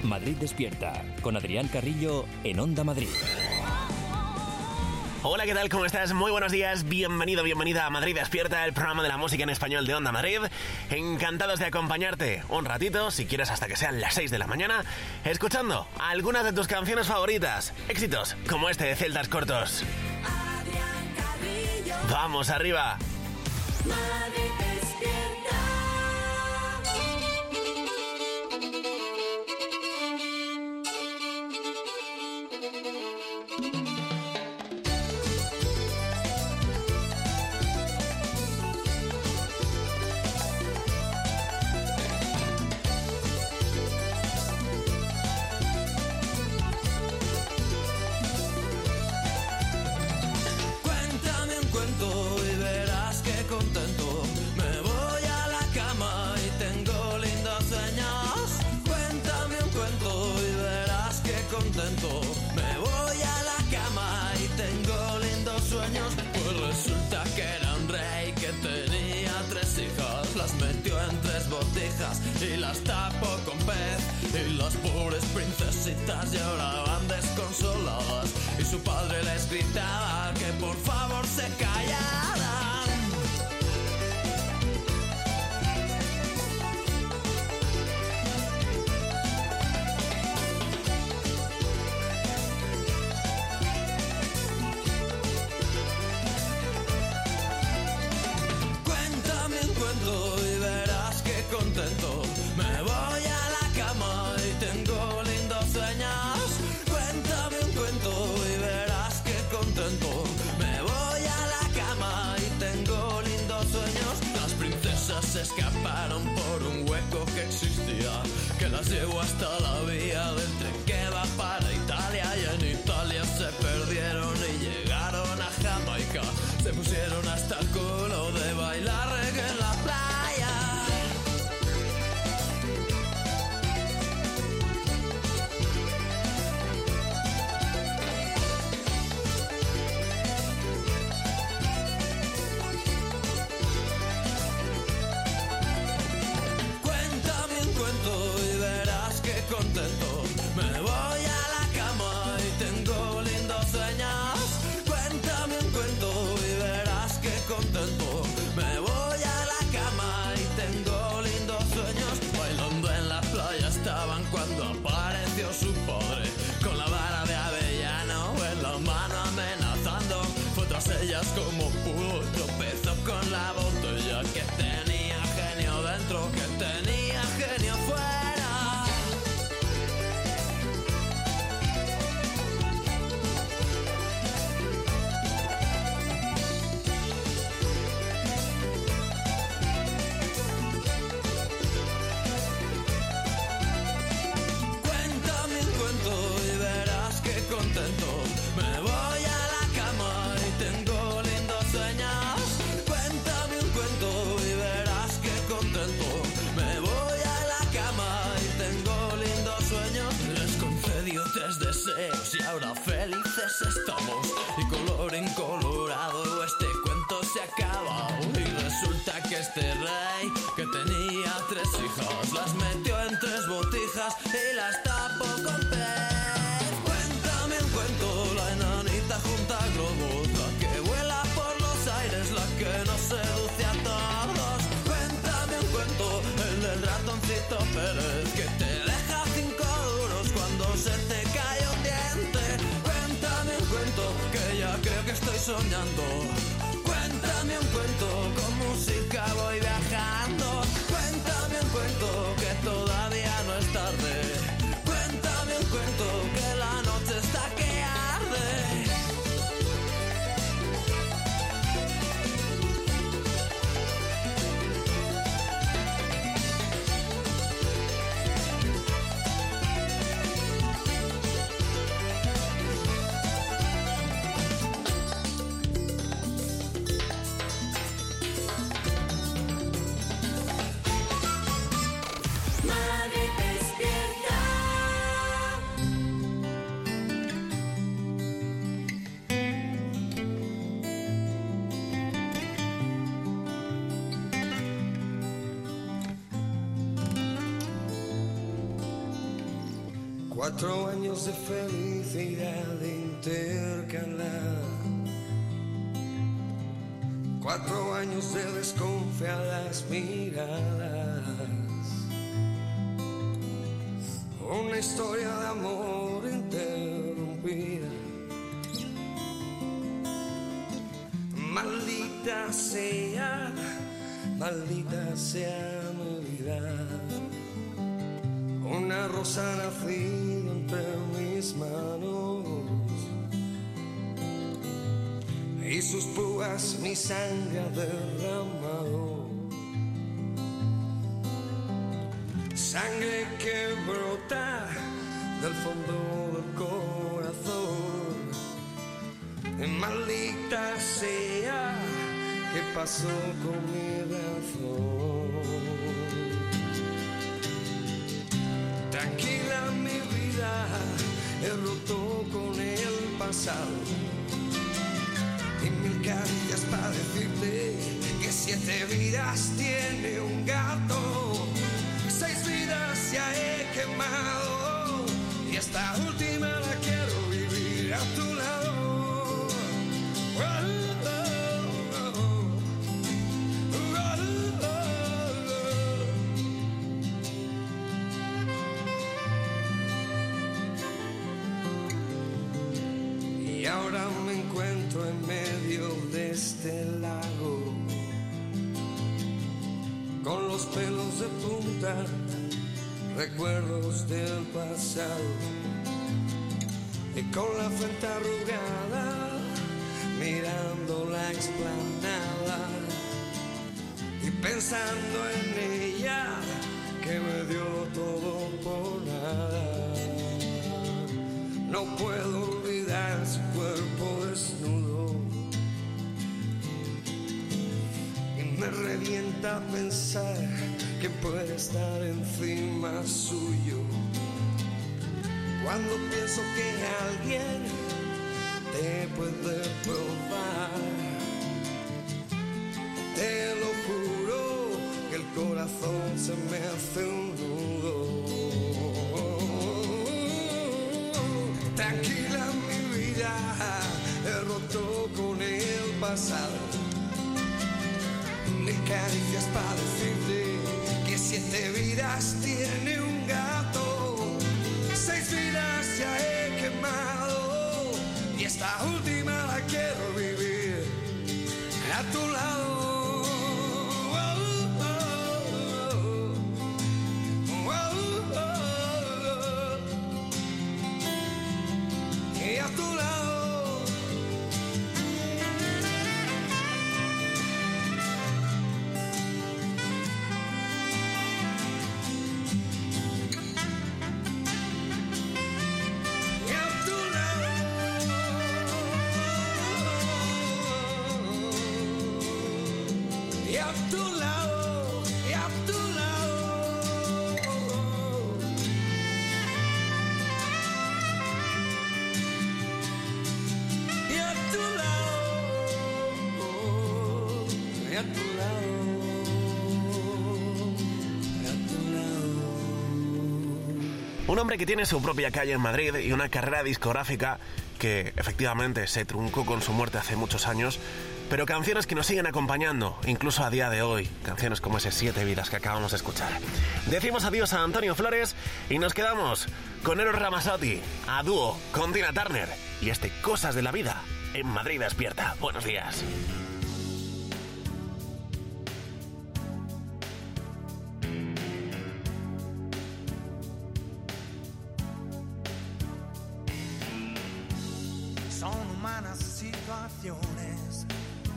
Madrid Despierta, con Adrián Carrillo en Onda Madrid. Hola, ¿qué tal? ¿Cómo estás? Muy buenos días, bienvenido, bienvenida a Madrid Despierta, el programa de la música en español de Onda Madrid. Encantados de acompañarte un ratito, si quieres hasta que sean las 6 de la mañana, escuchando algunas de tus canciones favoritas, éxitos como este de Celdas Cortos. ¡Vamos arriba! Madrid Despierta. Y verás que contento. Me voy a la cama y tengo lindos sueños. Cuéntame un cuento y verás que contento. Me voy a la cama y tengo lindos sueños. Pues resulta que era un rey que tenía 3 hijas. Las metió en 3 botijas y las tapó con pez. Y las pobres princesitas lloraban desconsoladas. Y su padre les gritaba que por favor se callaran. Cuéntame un cuento y verás que contento. Me voy a la cama y tengo lindos sueños. Cuéntame un cuento y verás que contento. Me voy a la cama y tengo lindos sueños. Las princesas se escaparon por un hueco que existía, que las llevó hasta la vía del tren que va para Italia. Y en Italia se perdieron y llegaron a Jamaica. Se pusieron hasta el culo de bailar reggae en la playa. Cuéntame un cuento y verás que contento. Me voy a la cama y tengo lindos sueños. Cuéntame un cuento y verás que contento. Me voy a la cama y tengo lindos sueños. Bailando en la playa estaban cuando apareció su padre, con la vara de avellano en la mano amenazando. Fue tras ellas como pudo y tropezó con la botella. Que tenía genio dentro, que tenía genio fuera. Cuéntame un cuento y verás que contento. Me voy a la cama y tengo lindos sueños. Cuéntame un cuento y verás que contento. Me voy a la cama y tengo lindos sueños. Les concedió 3 deseos y ahora felices estamos. Y colorín colorado este cuento se acaba. Y resulta que este rey que tenía 3 hijas las metió en 3 botijas y las tapó con pez. Cuéntame un cuento, la enanita junta globos, la que vuela por los aires, la que nos seduce a todos. Cuéntame un cuento, el del ratoncito Pérez, que te deja 5 duros cuando se te cae un diente. Cuéntame un cuento, que ya creo que estoy soñando. Cuéntame un cuento, con música voy viajando. Cuéntame un cuento, que todavía no es tarde. Cuéntame un cuento, que la noche está que arde. 4 años de felicidad intercalar, 4 años de desconfiadas miradas, una historia de amor interrumpida. Maldita sea mi vida, una rosa nacida entre mis manos y sus púas mi sangre ha derramado. Sangre que brota del fondo del corazón. Maldita sea, ¿qué pasó con mi razón? Tranquila mi vida, he roto con el pasado y 1000 caricias para decirte que 7 vidas tiene un gato, 6 vidas ya he quemado y esta última la quiero vivir a tu lado. Y ahora me encuentro en medio de este lago, con los pelos de punta, recuerdos del pasado, y con la frente arrugada, mirando la explanada y pensando en ella que me dio todo por nada. No puedo olvidar su cuerpo desnudo y me revienta pensar que puede estar encima suyo. Cuando pienso que alguien te puede probar, te lo juro que el corazón se me hace un nudo. Tranquila mi vida, he roto con el pasado, 1000 caricias para decirte que 7 vidas tiene un gato, 6 vidas ya he quemado y esta última la quiero vivir a tu lado. Y a tu lado. Y a tu lado. Y a tu lado. Y a tu lado. Y a tu lado. Y a tu lado. Y a tu lado. Un hombre que tiene su propia calle en Madrid y una carrera discográfica que efectivamente se truncó con su muerte hace muchos años, pero canciones que nos siguen acompañando, incluso a día de hoy, canciones como ese 7 vidas que acabamos de escuchar. Decimos adiós a Antonio Flores y nos quedamos con Eros Ramazzotti, a dúo con Tina Turner y este Cosas de la Vida en Madrid Despierta. Buenos días. Son humanas situaciones,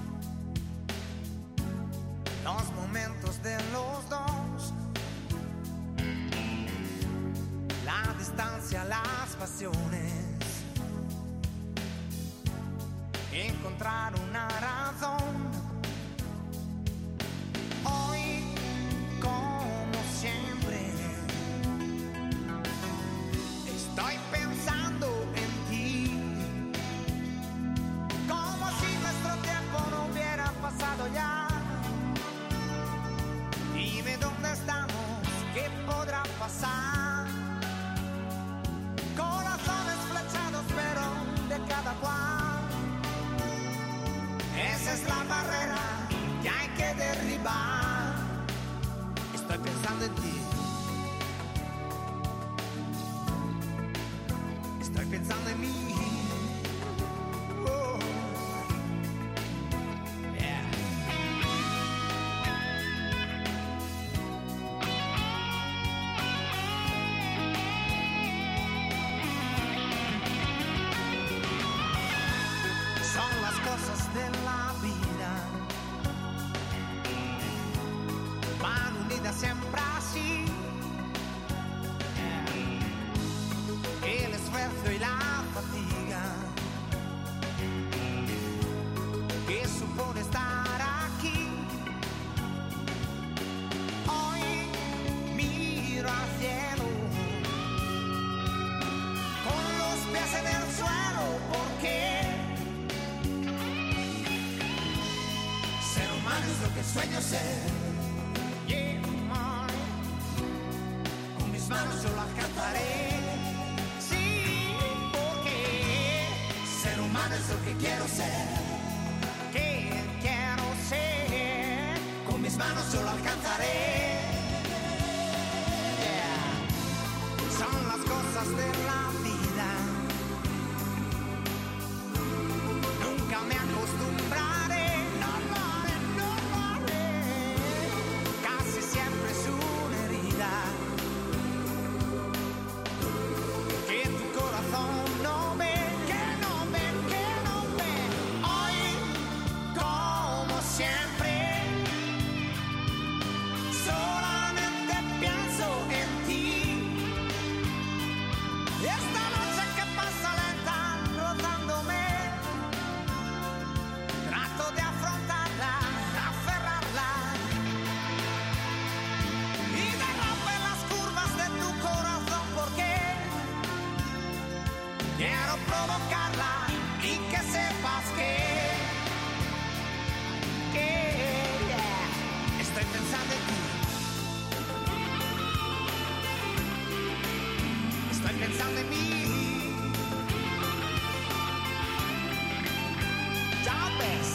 los momentos de los dos, la distancia, las pasiones, encontrar una razón. Hoy, como siempre, estoy pensando en ti, como si nuestro tiempo no hubiera pasado ya. Dime dónde estamos, qué podrá pasar. sueño ser, yeah, man. Con mis manos yo lo alcanzaré. Sí, porque ser humano es lo que quiero ser. Que quiero ser. Con mis manos yo lo alcanzaré. Yeah. Son las cosas de la vida. Nunca me acostumbraré. No lo haré, no lo haré. Casi siempre es una herida que tu corazón no ve, que no ve, que no ve. Hoy, como siempre, solamente pienso en ti. Esta noche que pasa lenta, rozándome, trato de afrontarla, aferrarla y de romper las curvas de tu corazón, porque quiero provocarla y que sepas que yeah, estoy pensando en ti. Estoy pensando en mí. Ya ves.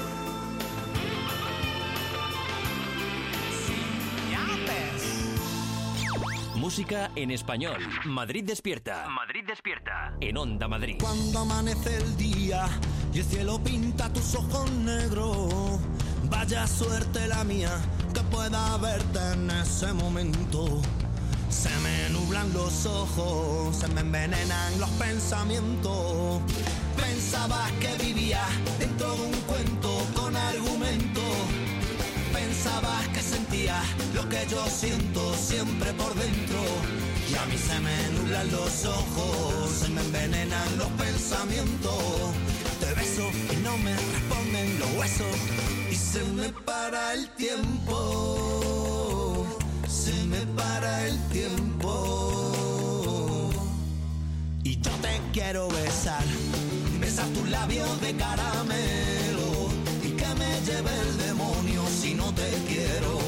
Sí, ya ves. Música en español. Madrid despierta. Madrid despierta. En Onda Madrid. Cuando amanece el día y el cielo pinta tus ojos negros, vaya suerte la mía que pueda verte en ese momento. Se me nublan los ojos, se me envenenan los pensamientos. Pensabas que vivía dentro de un cuento con argumento. Pensabas que sentía lo que yo siento siempre por dentro. Y a mí se me nublan los ojos, se me envenenan los pensamientos. Te beso y no me responden los huesos. Y se me para el tiempo. Se me para el tiempo. Y yo te quiero besar. Besar tus labios de caramelo. Y que me lleve el demonio si no te quiero.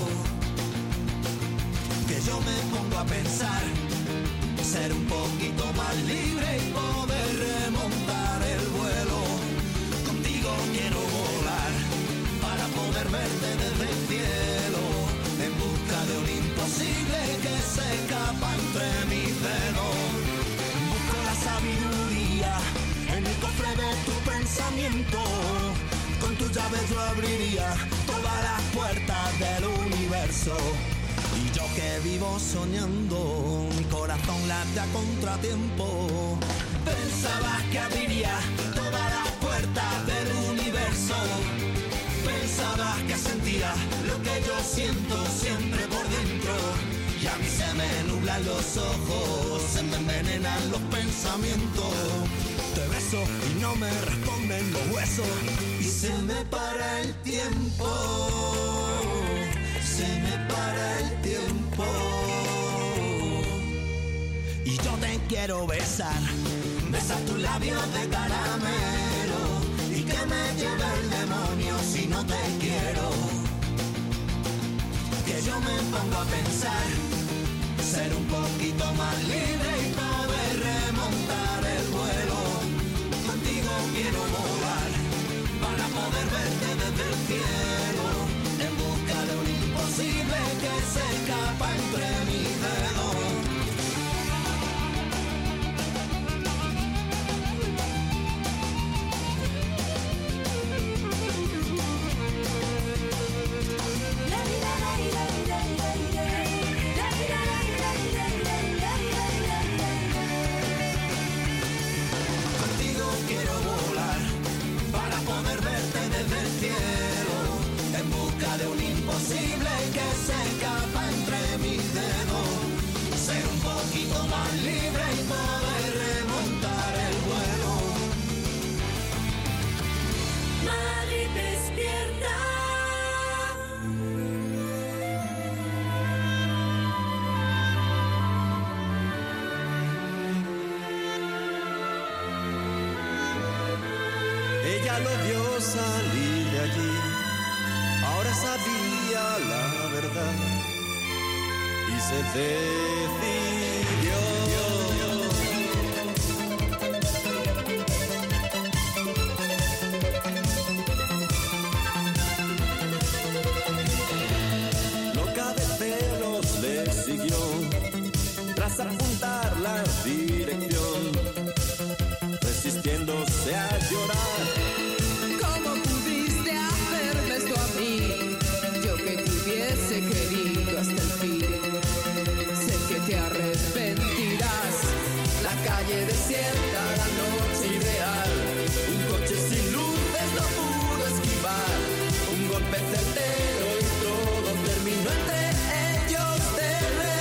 Que yo me pongo a pensar, ser un poquito más libre y poder remontar el vuelo. Contigo quiero volar para poder verte desde el cielo, en busca de un imposible que se escapa entre mis dedos. Busco la sabiduría en el cofre de tu pensamiento. Con tu llave yo abriría todas las puertas del universo. Y yo que vivo soñando, mi corazón late a contratiempo. Pensabas que abriría todas las puertas del universo. Pensabas que sentía lo que yo siento siempre por dentro. Y a mí se me nublan los ojos, se me envenenan los pensamientos. Te beso y no me responden los huesos. Y se me para el tiempo. Se me para el tiempo. Y yo te quiero besar. Besar tus labios de caramelo. Y que me lleve el demonio si no te quiero. Que yo me pongo a pensar, ser un poquito más libre y poder remontar el vuelo. Contigo quiero volar para poder verte desde el cielo, en busca de un imposible que se escapa entre mis dedos. Contigo quiero volar para poder verte desde el cielo, en busca de un imposible que se escapa entre mis dedos. Ser un poquito más libre y poder remontar el vuelo. Madrid despierta. Ella lo vio salir de allí, ahora sabía era la verdad y se decidió. Loca de celos le siguió tras apuntar la dirección, resistiéndose a llorar. ¿Cómo pudiste hacerme esto a mí? Yo que te hubiese querido hasta el fin. Sé que te arrepentirás. La calle desierta, la noche ideal. Un coche sin luces no pudo esquivar. Un golpe certero y todo terminó entre ellos de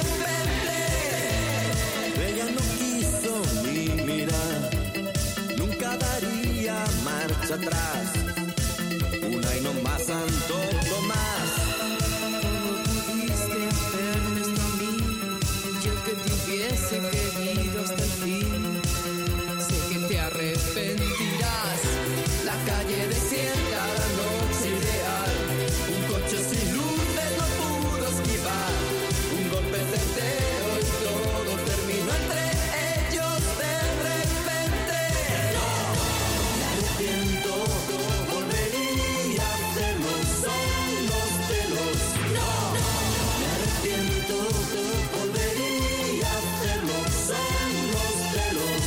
repente. Ella no quiso ni mirar, nunca daría marcha atrás. Una y no más, Santo Tomás. ¿Cómo pudiste hacerme esto a mí? Yo que te hubiese querido hasta el fin. Sé que te arrepentirás. La calle desierta, la noche ideal. Un coche sin luces no pudo esquivar. Un golpe certero y todo terminó entre ellos de repente. Me arrepiento, volvería a hacerlo, son los celos. Me arrepiento, volvería a hacerlo, son los celos.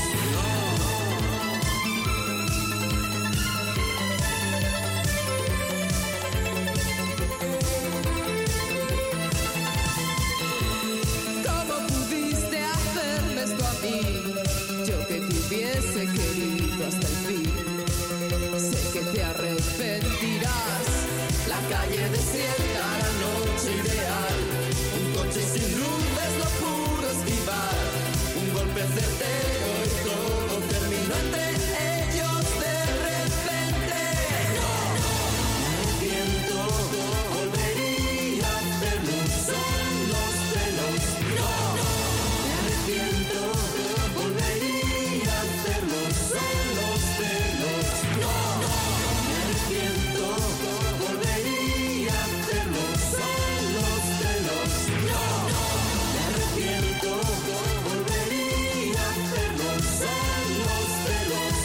¿Cómo pudiste hacerme esto a mí? Yo que te hubiese querido hasta el fin. Sé que te arrepentirás. La calle desierta, la noche ideal. Un coche sin luces no pudo esquivar. Un golpe certero y todo terminó entre ellos de repente. Me arrepiento, volvería a hacerlo, son los celos. Me arrepiento, volvería a hacerlo, son los celos. Me arrepiento, volvería a hacerlo, son los celos. Me arrepiento, volvería a hacerlo, son los celos.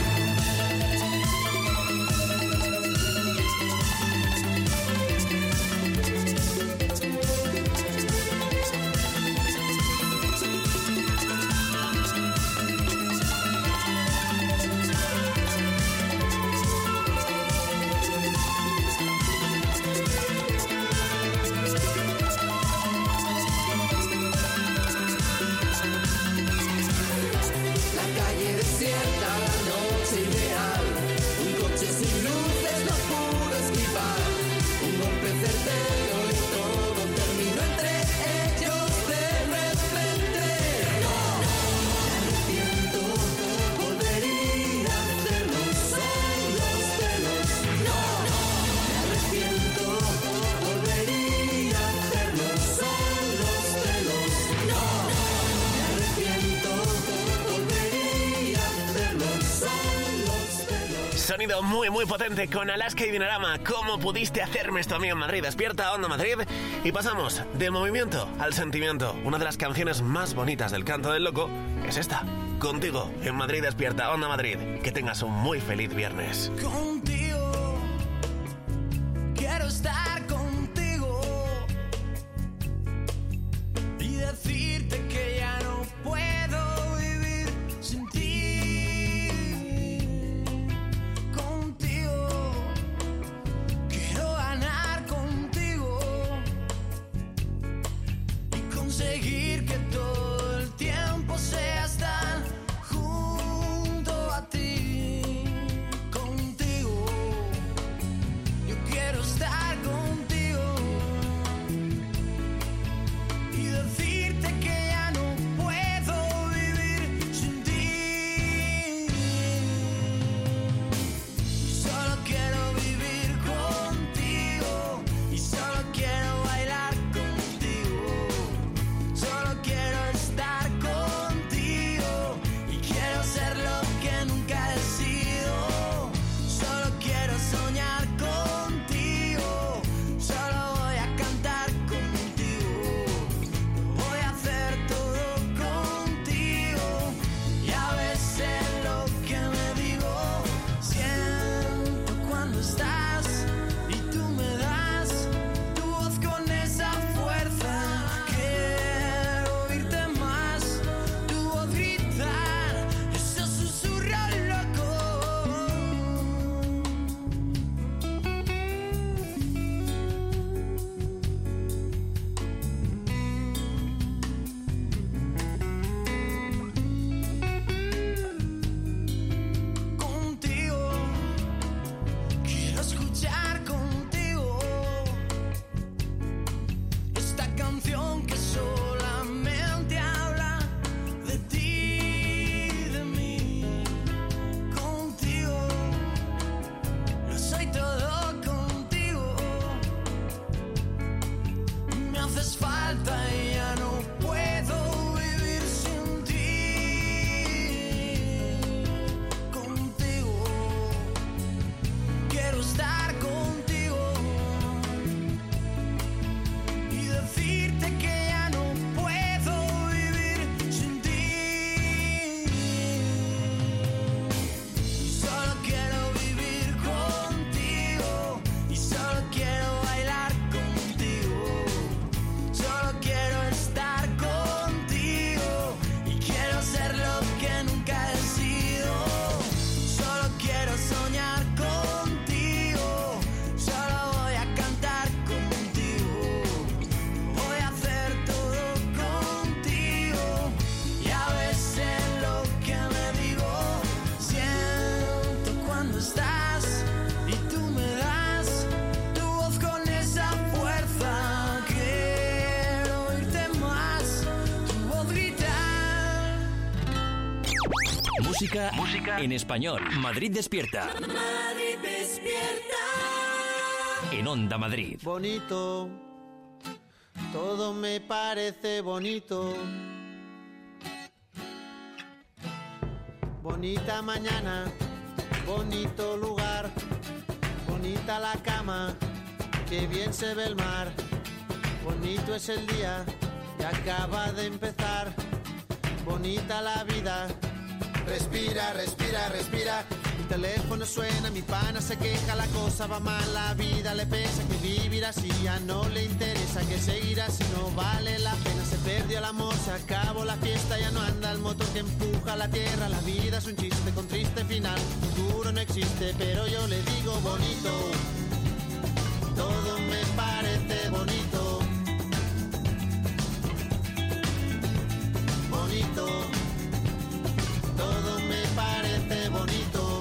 La calle desierta, la noche ideal. Un coche sin luces no pudo esquivar. Un golpe certero y todo terminó entre ellos de repente. Me arrepiento, volvería a hacerlo, son los celos. Me arrepiento, volvería a hacerlo, son los celos. Me arrepiento, volvería a hacerlo, son los celos. Sonido muy potente con Alaska y Dinarama. ¿Cómo pudiste hacerme esto a mí en Madrid? Despierta, Onda Madrid. Y pasamos del movimiento al sentimiento. Una de las canciones más bonitas del Canto del Loco es esta. Contigo en Madrid Despierta, Onda Madrid. Que tengas un muy feliz viernes. Contigo, quiero estar contigo y decirte que ya no puedo vivir sin ti. Contigo, quiero ganar contigo y conseguir que todo el tiempo sea estar junto a ti. Contigo, yo quiero estar contigo y decirte que ya no puedo vivir sin ti. Solo quiero vivir contigo y solo quiero bailar contigo. Solo quiero estar contigo y quiero ser lo que nunca he sido. Solo quiero soñar contigo. Solo voy a falta y ya no puedo vivir sin ti. Contigo, quiero estar contigo y decirte que ya no puedo vivir sin ti. Solo quiero vivir contigo y solo quiero bailar contigo. Solo quiero estar contigo y quiero ser lo que nunca he sido. Solo quiero soñar contigo. Solo voy a cantar contigo. Voy a hacer todo contigo. Ya ves en lo que me digo. Siento cuando estás y tú me das tu voz con esa fuerza. Quiero oírte más, tu voz gritar. Música en español. Madrid despierta. Madrid despierta. En Onda Madrid. Bonito, todo me parece bonito. Bonita mañana, bonito lugar, bonita la cama, que bien se ve el mar. Bonito es el día que acaba de empezar, bonita la vida. Respira, respira, respira. Mi teléfono suena, mi pana se queja, la cosa va mal, la vida le pesa, que vivir así ya no le interesa, que seguir así no vale la pena. Se perdió el amor, se acabó la fiesta, ya no anda el motor que empuja la tierra. La vida es un chiste con triste final, futuro no existe, pero yo le digo bonito. Todo me parece bonito. Bonito. Todo me parece bonito.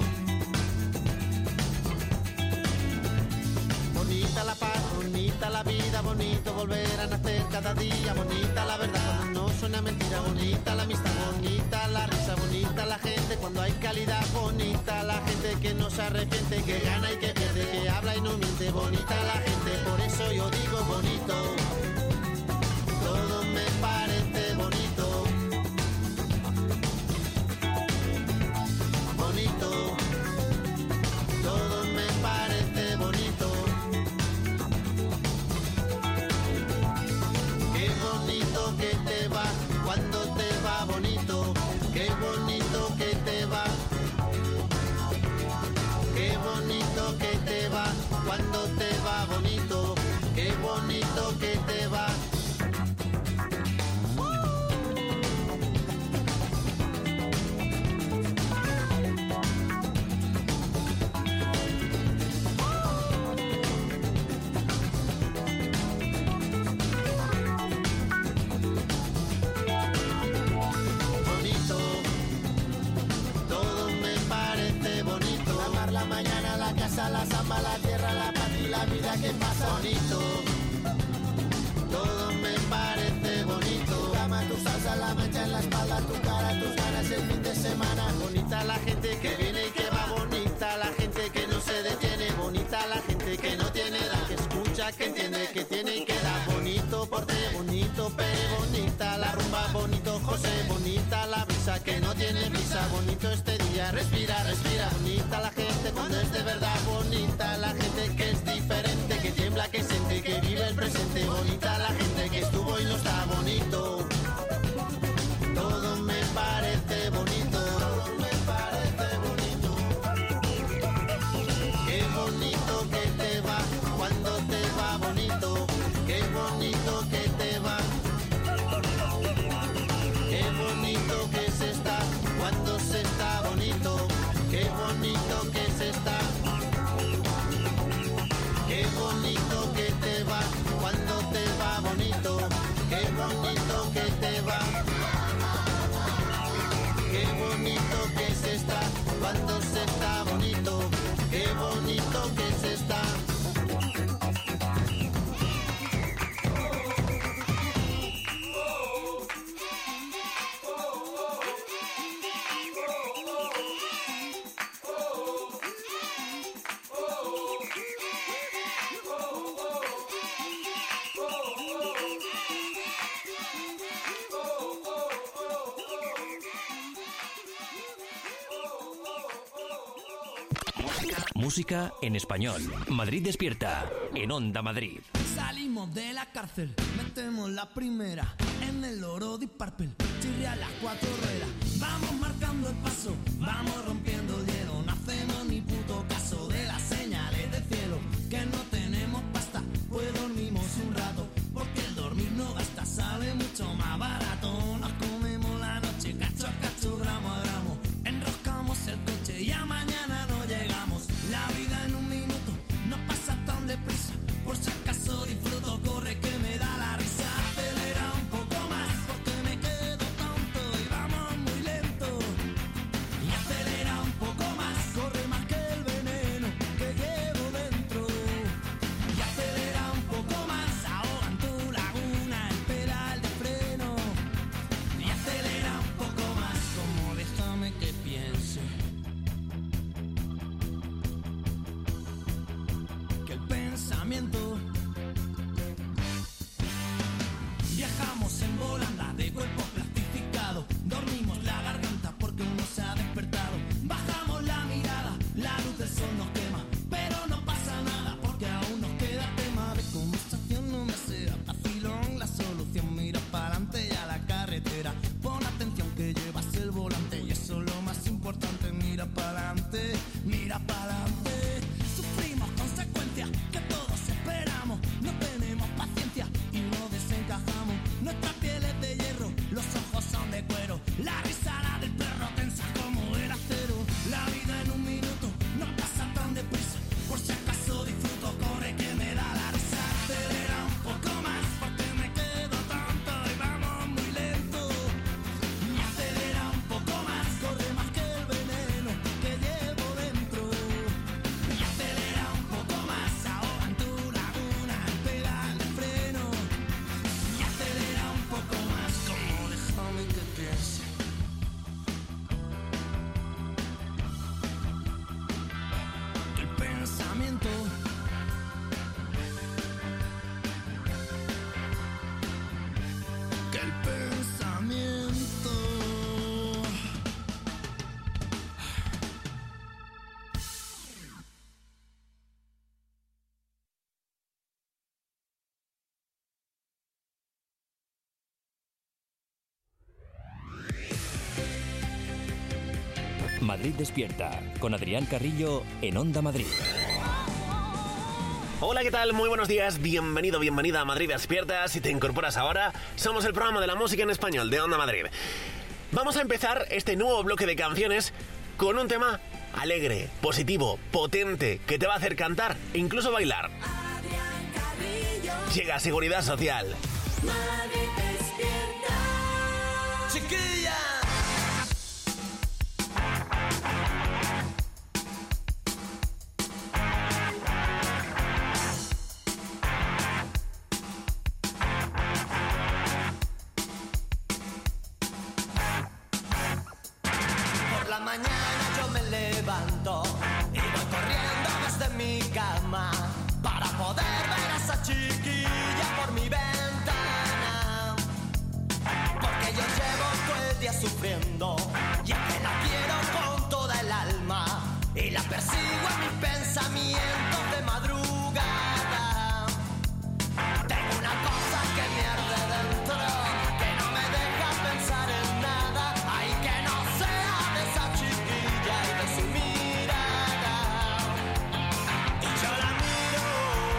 Bonita la paz, bonita la vida, bonito volver a nacer cada día. Bonita la verdad, cuando no suena mentira. Bonita la amistad, bonita la risa. Bonita la gente cuando hay calidad. Bonita la gente que no se arrepiente, que gana y que pierde, que habla y no miente. Bonita la gente, por eso yo digo bonito. Todo me parece bonito. Bonito, todo me parece bonito. Qué bonito que te va cuando te va bonito. Qué bonito que te va. Qué bonito que te va cuando te va bonito. Qué bonito que te va. La samba, la tierra, la paz y la vida que pasa. Bonito, todo me parece bonito. Tu cama, tu salsa, la mancha en la espalda, tu cara, tus ganas el fin de semana. Bonita la gente que viene y que va, bonita la gente que no se detiene, bonita la gente que no tiene edad, que escucha, que entiende, que tiene y que da. Bonito porte, bonito Pere, bonita la rumba, bonito José, bonita la brisa que no tiene prisa, bonito este día, respira, respira. Bonita la gente cuando es de verdad, bonita la gente que es diferente, que tiembla, que siente, que vive el presente. Bonita la gente que estuvo y no está. Bonito, todo me parece bonito. Todo me parece bonito. Qué bonito que te va cuando te va bonito. Qué bonito que te va. Qué bonito que se está cuando se está bonito. Qué bonito que se está. Qué bonito que te va cuando te va bonito. Qué bonito que te va. Qué bonito que se está cuando se está bonito. Qué bonito que se está. Música en español. Madrid despierta. En Onda Madrid. Salimos de la cárcel, metemos la primera en el oro de Purple, chirria las 4 ruedas. Vamos marcando el paso, vamos rompiendo el hielo. No hacemos ni puto caso de las señales del cielo. Que no tenemos pasta, pues dormimos un rato, porque el dormir no gasta, sale mucho más barato. Nos comemos la noche, cacho a cacho, gramo a gramo. Enroscamos el coche y a mañana no llegamos. La vida en un minuto no pasa tan deprisa. Por si acaso disfruto, corre que me da la risa. Acelera un poco más porque me quedo tonto y vamos muy lento. Y acelera un poco más, corre más que el veneno que llevo dentro. Y acelera un poco más, ahoga en tu laguna el pedal de freno. Y acelera un poco más, como déjame que piense. Que el pensamiento. Viajamos en volanda de cuerpo plastificado. Dormimos la garganta porque uno se ha despertado. Bajamos la mirada, la luz del sol nos quema. Pero no pasa nada porque aún nos queda tema de conversación. No me sea vacilón la solución. Mira para adelante y a la carretera. Pon atención que llevas el volante y eso es lo más importante. Mira para adelante, mira para adelante. Sufrimos consecuencias que todos esperamos. No tenemos paciencia y no desencajamos. Nuestra piel es de hierro, los ojos son de cuero. La risa la del perro tensa como el acero. La vida en un minuto no pasa tan deprisa. Por si acaso disfruto, corre que me da la risa. Acelera un poco más porque me quedo tonto y vamos muy lento. Y acelera un poco más, corre más que el veneno que llevo dentro. Y acelera un poco más, ahoga en tu laguna el pedal de freno. Y acelera un poco más, como déjame que piense. Que el pensamiento. Que el pensamiento. Madrid despierta. Con Adrián Carrillo en Onda Madrid. Hola, ¿qué tal? Muy buenos días, bienvenido, bienvenida a Madrid Despierta. Si te incorporas ahora, somos el programa de la música en español de Onda Madrid. Vamos a empezar este nuevo bloque de canciones con un tema alegre, positivo, potente, que te va a hacer cantar e incluso bailar. Adrián Carrillo, Llega Seguridad Social. Madrid despierta. Chiquilla. Por la mañana yo me levanto y voy corriendo desde mi cama para poder ver a esa chiquilla por mi ventana. Porque yo llevo todo el día sufriendo y es que la quiero con toda el alma y la persigo en mis pensamientos de madrugada. Tengo una cosa que me arde dentro, que no me deja pensar en nada. Ay, que no sea de esa chiquilla y de su mirada. Y yo la miro,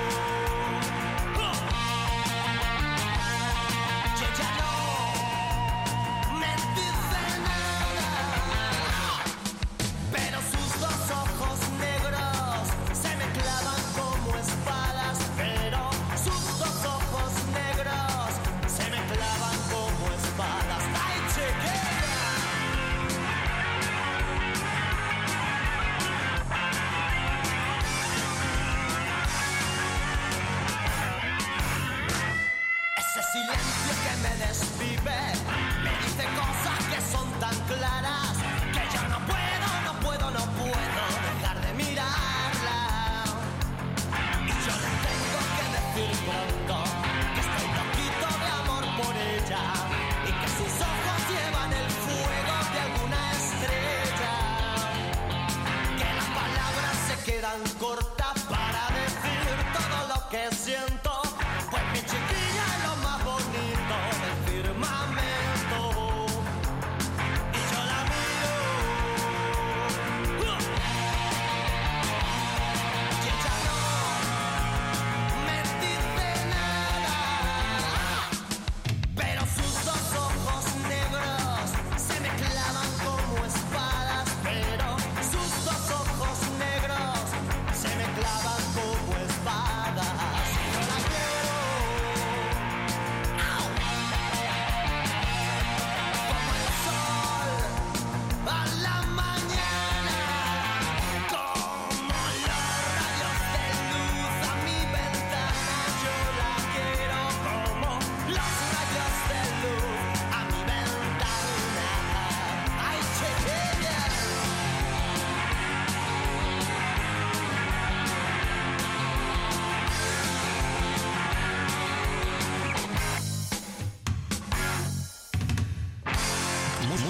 y ella no me dice nada, pero sus dos ojos negros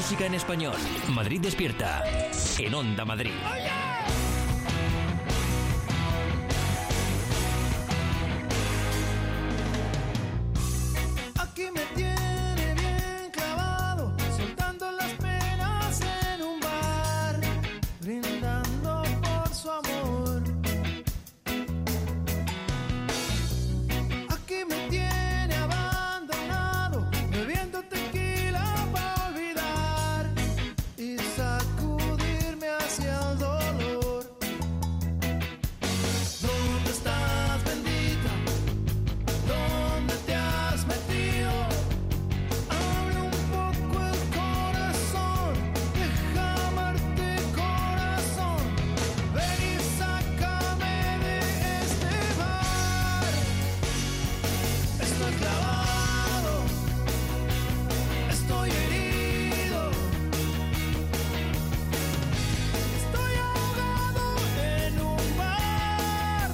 música en español. Madrid Despierta, en Onda Madrid. Aquí me tiene bien clavado, soltando las penas en un bar, brindando por su amor. Aquí me tiene abandonado, bebiendo tequila para olvidar y sacudirme hacia el dolor. ¿Dónde estás, bendita? ¿Dónde te has metido? Abre un poco el corazón, deja amarte, corazón. Ven y sácame de este bar. Estoy clavado, estoy herido, estoy ahogado en un mar,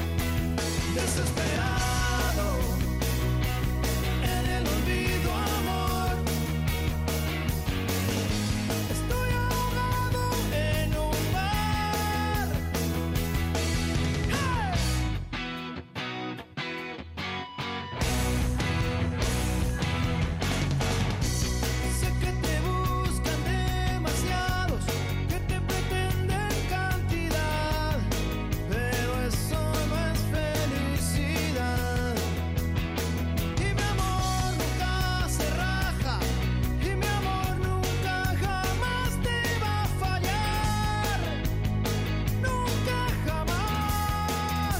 desesperado en el olvido, amor. Estoy ahogado en un mar. Sé que te buscan demasiados, que te pretenden cantidad, pero eso no es felicidad. Y mi amor nunca se raja, y mi amor nunca jamás te va a fallar, nunca jamás.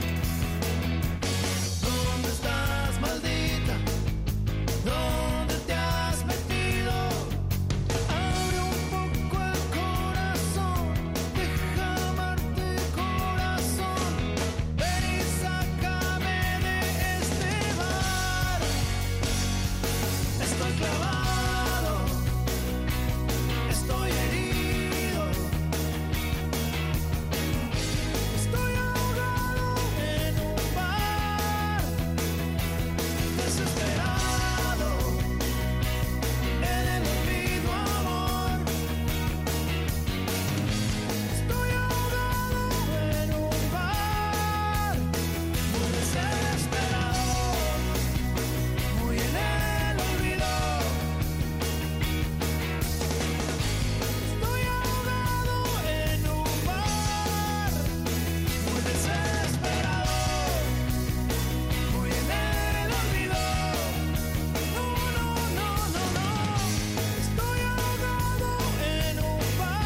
¿Dónde estás, maldita? ¿Dónde te has metido? Abre un poco el corazón, deja amarte, corazón. Ven y sácame de este bar. Estoy clavado, estoy herido, estoy ahogado en un bar, desesperado en el olvido, amor. Estoy ahogado en un bar, muy desesperado, muy en el olvido. Estoy ahogado en un bar, muy desesperado, muy en el olvido. No, no, no, no, no. Estoy ahogado en un bar.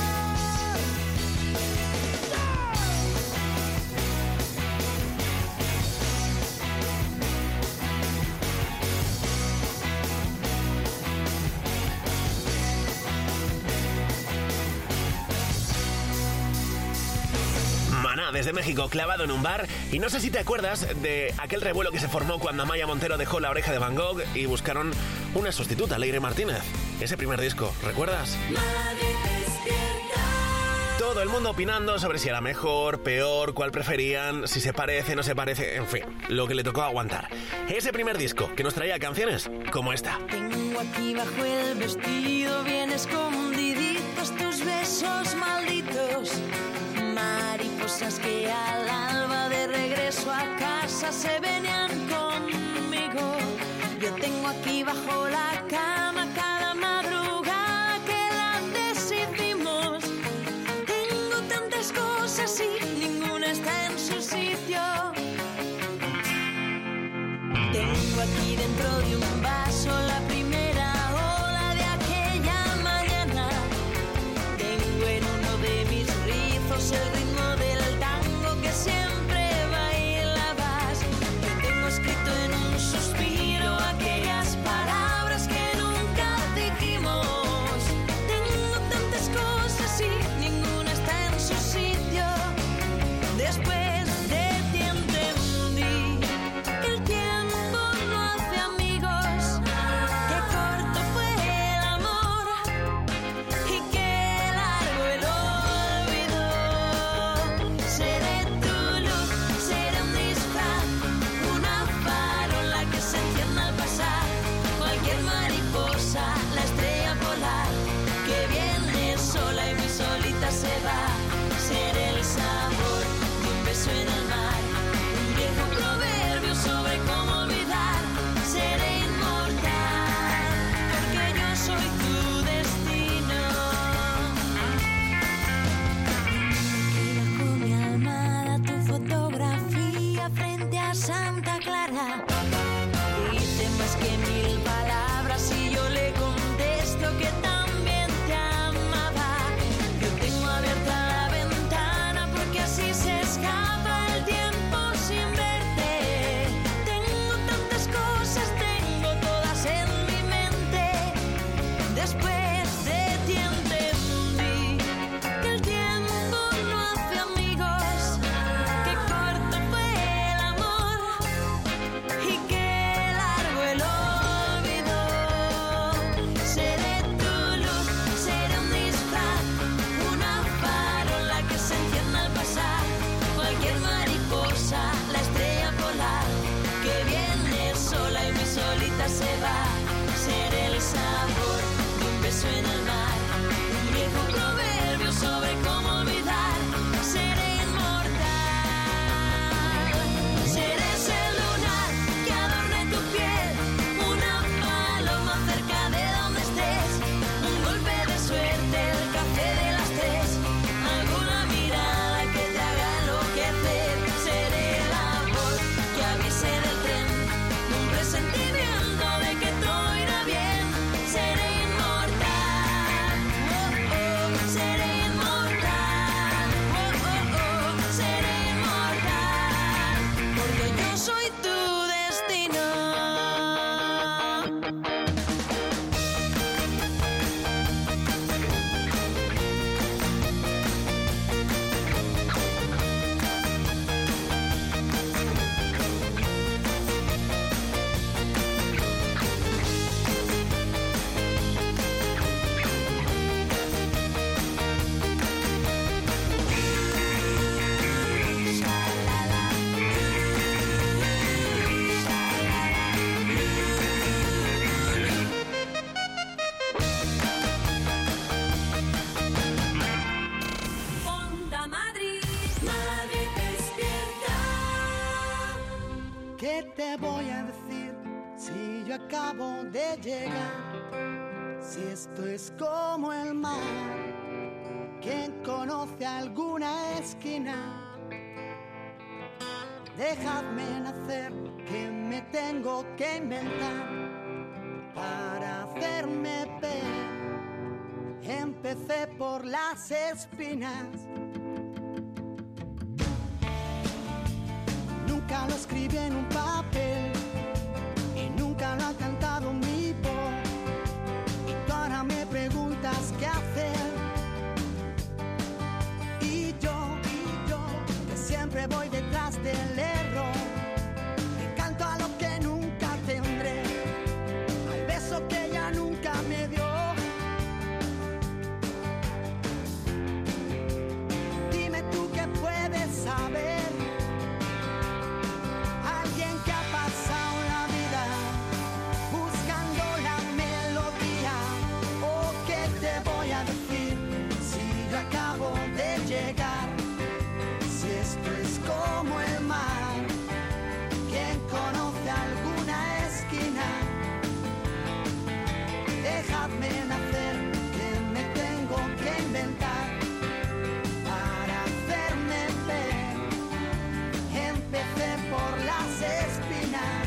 Maná, desde México, clavado en un bar. Y no sé si te acuerdas de aquel revuelo que se formó cuando Amaya Montero dejó La Oreja de Van Gogh y buscaron una sustituta, Leire Martínez. Ese primer disco, ¿recuerdas? Madrid despierta. Todo el mundo opinando sobre si era mejor, peor, cuál preferían, si se parece, no se parece, en fin, lo que le tocó aguantar. Ese primer disco que nos traía canciones como esta. Tengo aquí bajo el vestido bien escondiditos tus besos malditos, mariposas que al alba de regreso a casa se venían conmigo. Yo tengo aquí bajo la cama cada madrugada que la decidimos. Tengo tantas cosas y ninguna está en su sitio. Tengo aquí dentro de un vaso la primera ola de aquella mañana. Tengo en uno de mis rizos el ritmo del tango que siempre bailabas. Yo tengo escrito en un suspiro aquellas palabras que nunca dijimos. Tengo tantas cosas y ninguna está en su sitio. Después de ti entendí que el tiempo no hace amigos. acabo de llegar. Si esto es como el mar, ¿quién conoce alguna esquina? Dejadme nacer, que me tengo que inventar para hacerme ver. Empecé por las espinas. Nunca lo escribí en un papel y nunca lo ha cantado mi voz. Y tú ahora me preguntas qué hacer. Y yo, que siempre voy detrás del error, que canto a lo que nunca tendré, al beso que ella nunca me dio. Dime tú qué puedes saber. Alguien que ha pasado la vida buscando la melodía. ¿O qué te voy a decir si yo acabo de llegar? Si esto es como el mar, ¿quién conoce alguna esquina? Dejadme nacer, que me tengo que inventar para hacerme ver. Empecé por las espinas.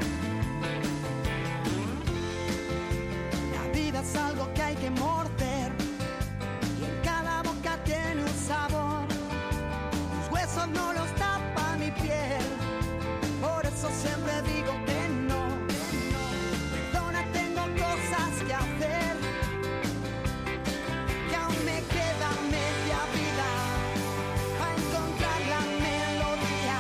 La vida es algo que hay que morder y en cada boca tiene un sabor. Tus huesos no los tapa mi piel, por eso siempre digo que no. Perdona, tengo cosas que hacer, que aún me queda media vida a encontrar la melodía.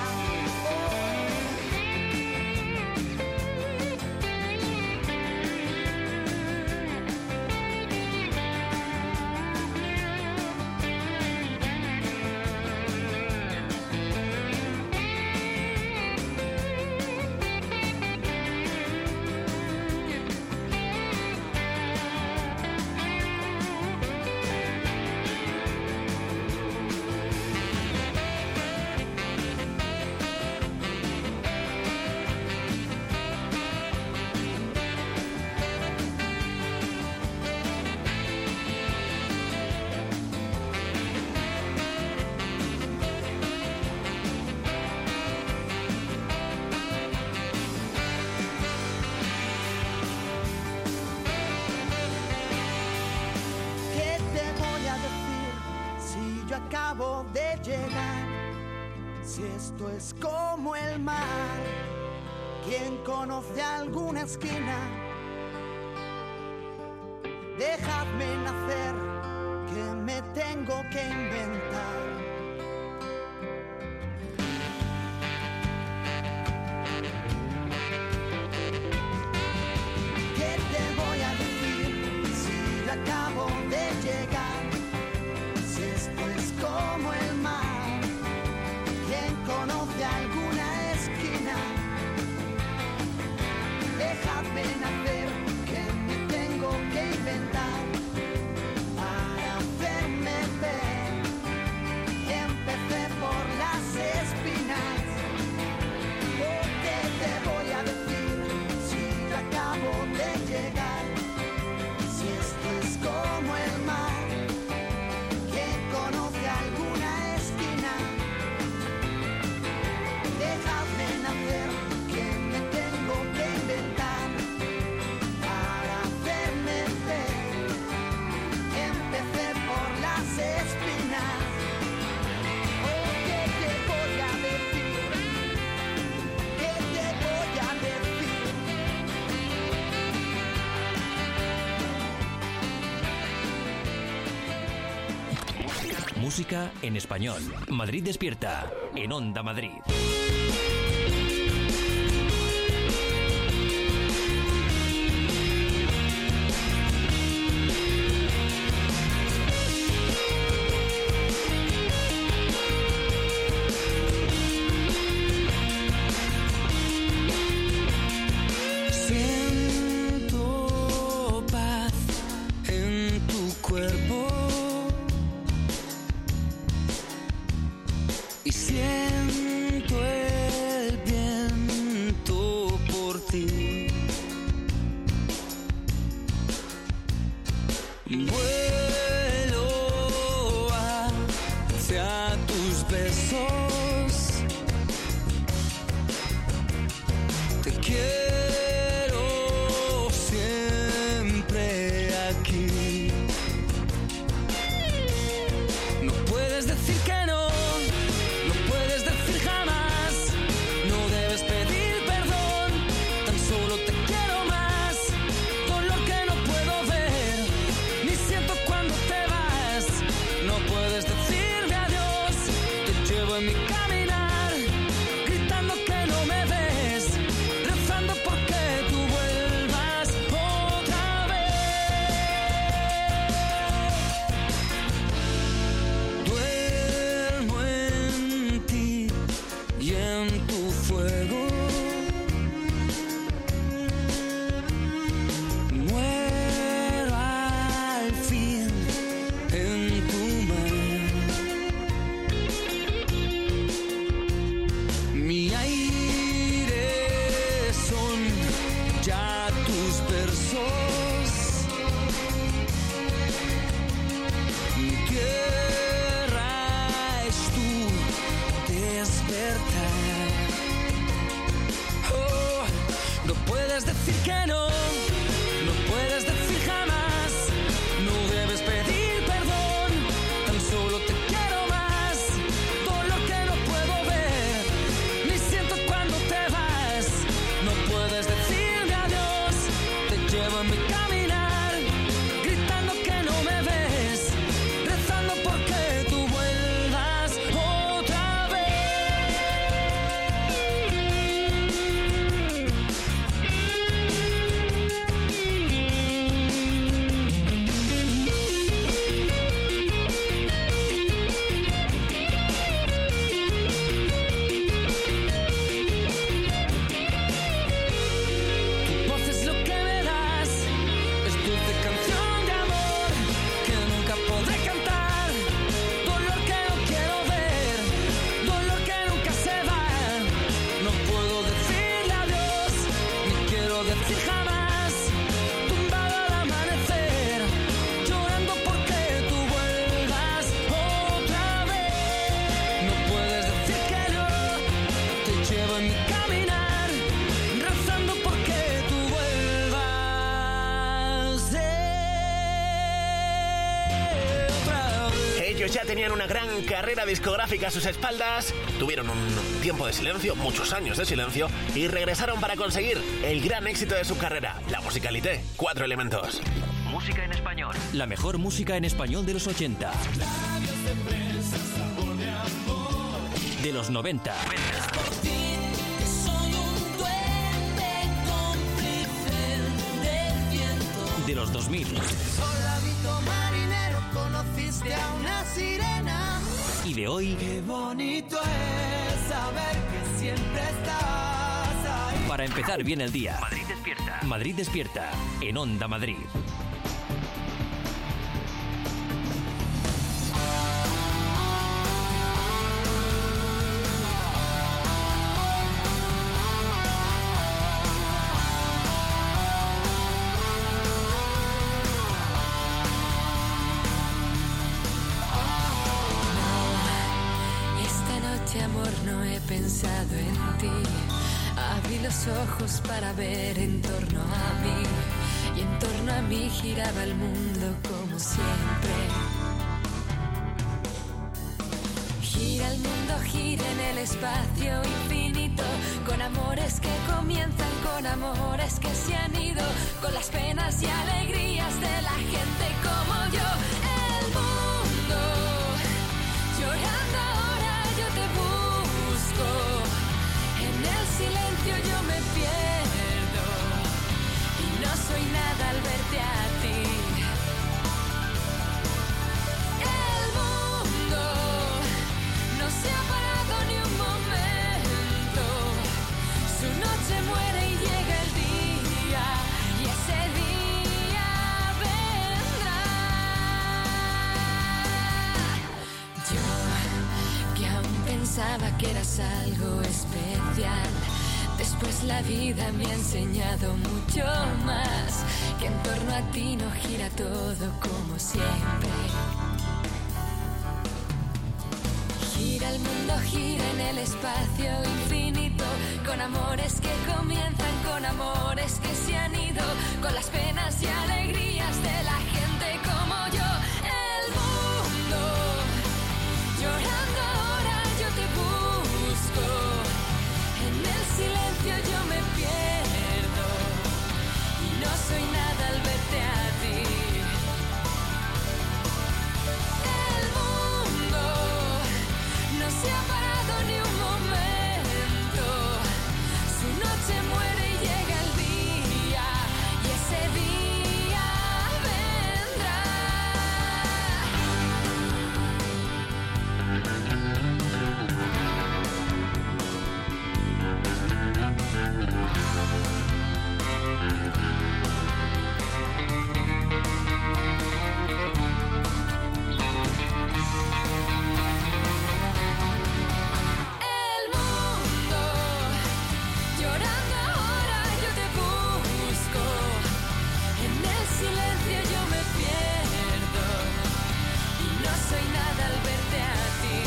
¿Qué te voy a decir si yo acabo de llegar? Si esto es como el mar, ¿quién conoce alguna esquina? Dejadme nacer, que me tengo que inventar. ¿Qué te voy a decir si yo acabo de llegar? Si esto es como el mar, ¿quién conoce alguna esquina? Dejadme nacer, que me tengo que inventar para hacerme ver. Empecé por las espinas. ¿O qué te voy a decir si yo acabo de llegar? Si esto es como el mar, ¿quién conoce alguna esquina? Dejadme nacer, que me tengo que inventar para hacerme ver. Empecé por las espinas. ¿O qué te voy a decir? ¿Qué te voy a decir? Música en español. Madrid Despierta. En Onda Madrid. Siento paz en tu cuerpo y siento Vuelo hacia tus besos. Te quiero siempre aquí. No puedes decir que no, no puedes decir jamás. No debes pedir perdón, tan solo te quiero más. Dolor que no puedo ver, ni siento cuando te vas. No puedes decirme adiós, te llevo en mi caminar, gritando que no me ves, rezando porque tú vuelvas otra vez. Duermo en ti y en tu fuego. Muero al fin en tu mar. Mi aire son ya tus versos. Mi tierra es tu despertar. Oh, no puedes decir que no, no puedes decir jamás. No debes pedir perdón, tan solo te quiero más. Dolor que no puedo ver, ni siento cuando te vas. No puedes decirme adiós, te llevo en mi caminar, gritando que no me ves, rezando porque tú vuelvas otra vez. Tu voz es lo que me das, es dulce canción de amor que nunca podré cantar. Dolor que no quiero ver, dolor que nunca se va. No puedo decirle adiós, ni quiero decir jamás. Tumbado al amanecer, llorando porque tú vuelvas otra vez. No puedes decir que no, te llevo en mi caminar, rezando porque tú vuelvas otra vez. Ellos ya tenían una gran carrera discográfica a sus espaldas, tuvieron un tiempo de silencio, muchos años de silencio, y regresaron para conseguir el gran éxito de su carrera, la musicalité, 4 elementos. Música en español. La mejor música en español de los 80. De los 90. Soy un duende cómplice del viento. De los 2000. Soldadito marinero, conociste a una sirena. Y de hoy. Qué bonito es saber que siempre estás ahí. Para empezar bien el día. Madrid despierta. Madrid despierta. En Onda Madrid. Esta noche, amor, no he pensado en ti. Abrí los ojos para ver en torno a mí, y en torno a mí giraba el mundo como siempre. Gira el mundo, gira en el espacio infinito, con amores que comienzan, con amores que se han ido, con las penas y alegrías de la gente como yo. El mundo llorando ahora, yo te busco. En el silencio yo me pierdo y no soy nada al verte a ti. El mundo no se ha parado ni un momento. Su noche muere y llega el día, y ese día vendrá. Yo, que aún pensaba que eras algo especial, después la vida me ha enseñado mucho más, que en torno a ti no gira todo como siempre. Gira el mundo, gira en el espacio infinito, con amores que comienzan, con amores que se han ido, con las penas y alegrías de la gente como yo. El mundo llorando ahora, yo te busco. En el silencio yo me pierdo y no soy nada al verte a ti. El mundo no se ha parado ni un momento. Su noche muere y llega el día, y ese día vendrá. El mundo llorando ahora, yo te busco. En el silencio yo me pierdo y no soy nada al verte a ti.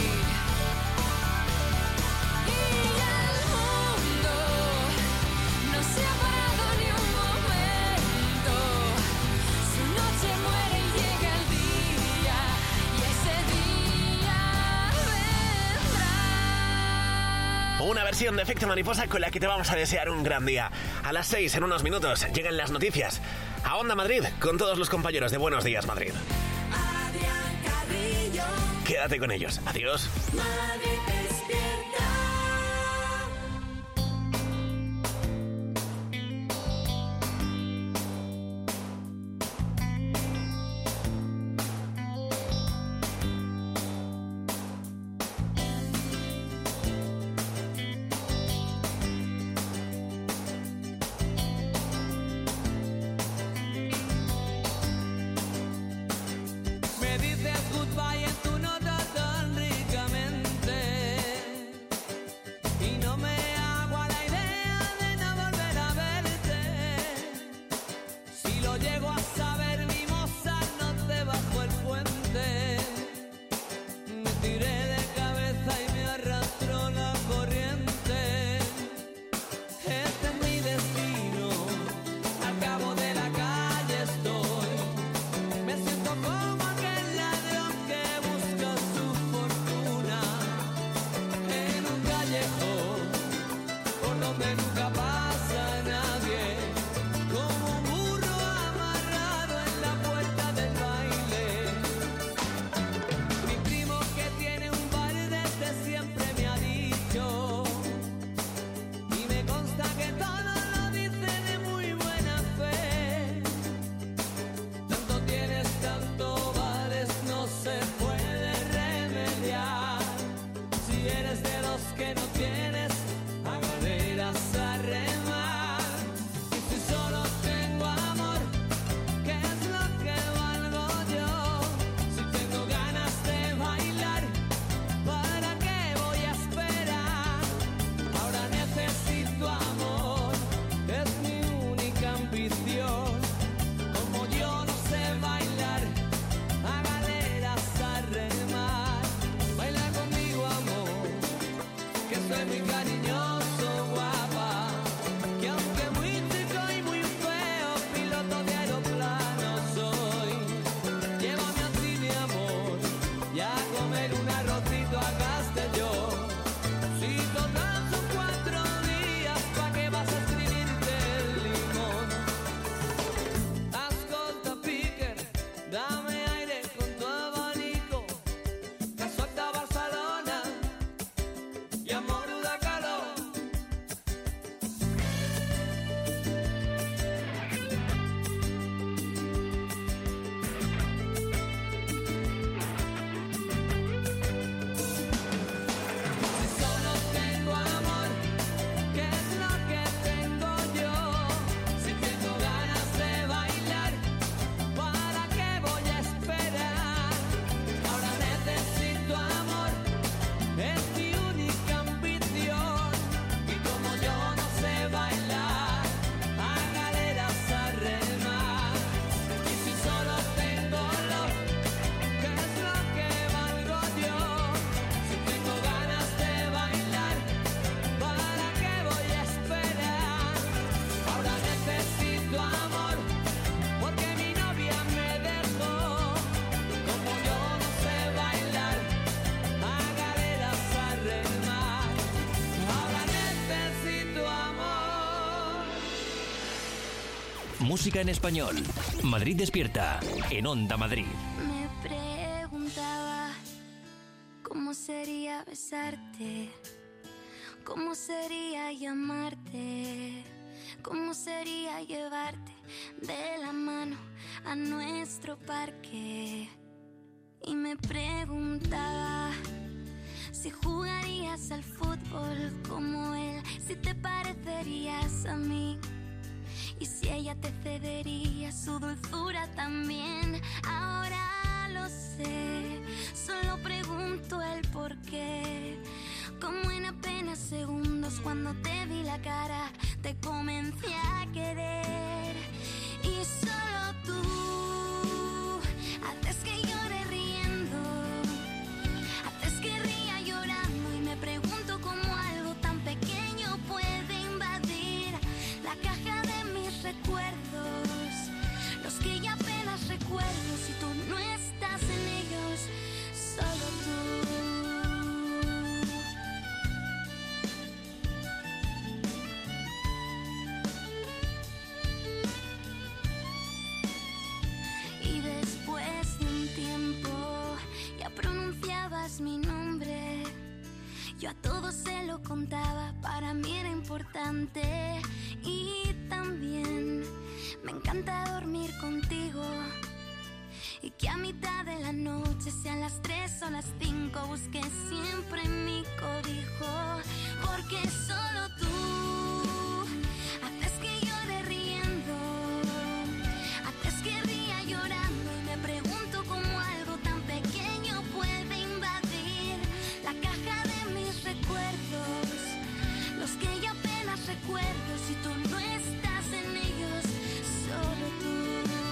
Y el mundo no se ha parado ni un momento. Su noche muere y llega el día, y ese día vendrá. Una versión de Efecto Mariposa con la que te vamos a desear un gran día. A las 6, en unos minutos, llegan las noticias a Onda Madrid con todos los compañeros de Buenos Días Madrid. Adrián Carrillo, Quédate con ellos. Adiós. Madrid despierta. Me dices goodbye en tu nota tan ricamente, y no me hago a la idea de no volver a verte. Si lo llego a saber, mi moza, no te bajo el puente. Me tiré de cabeza y me arrastró la corriente. Este es mi destino, al cabo de la calle estoy. Me siento como aquel ladrón que busca su fortuna en un callejón por donde nunca pasa nadie, como un burro amarrado en la puerta del baile. música en español. Madrid Despierta, en Onda Madrid. Me preguntaba cómo sería besarte, cómo sería llamarte, cómo sería llevarte de la mano a nuestro parque. Y me preguntaba si jugarías al fútbol como él, si te parecerías a mí y si ella te cedería su dulzura también. Ahora lo sé, solo pregunto el por qué. Como en apenas segundos cuando te vi la cara te comencé a querer. Y solo tú haces que llore riendo, haces que ría llorando. Y me pregunto cómo algo tan pequeño puede invadir la caja de mis recuerdos, los que ya apenas recuerdo. Si tú no estás en ellos, solo tú. Y después de un tiempo ya pronunciabas mi nombre. Yo a todos se lo contaba, para mí era importante. Y también me encanta dormir contigo, y que a mitad de la noche, sean las 3 o las 5, busque siempre mi cobijo. Porque solo tú haces que llore riendo, haces que ría llorando. Y me pregunto cómo algo tan pequeño puede invadir la caja de mis recuerdos, los que yo apenas recuerdo. Si tú no estás en ellos, solo tú.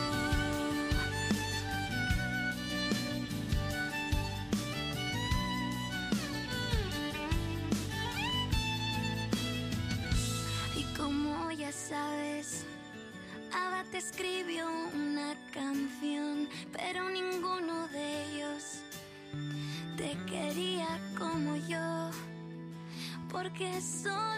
Y como ya sabes, Ava te escribió una canción, pero ninguno de ellos te quería como yo, porque solo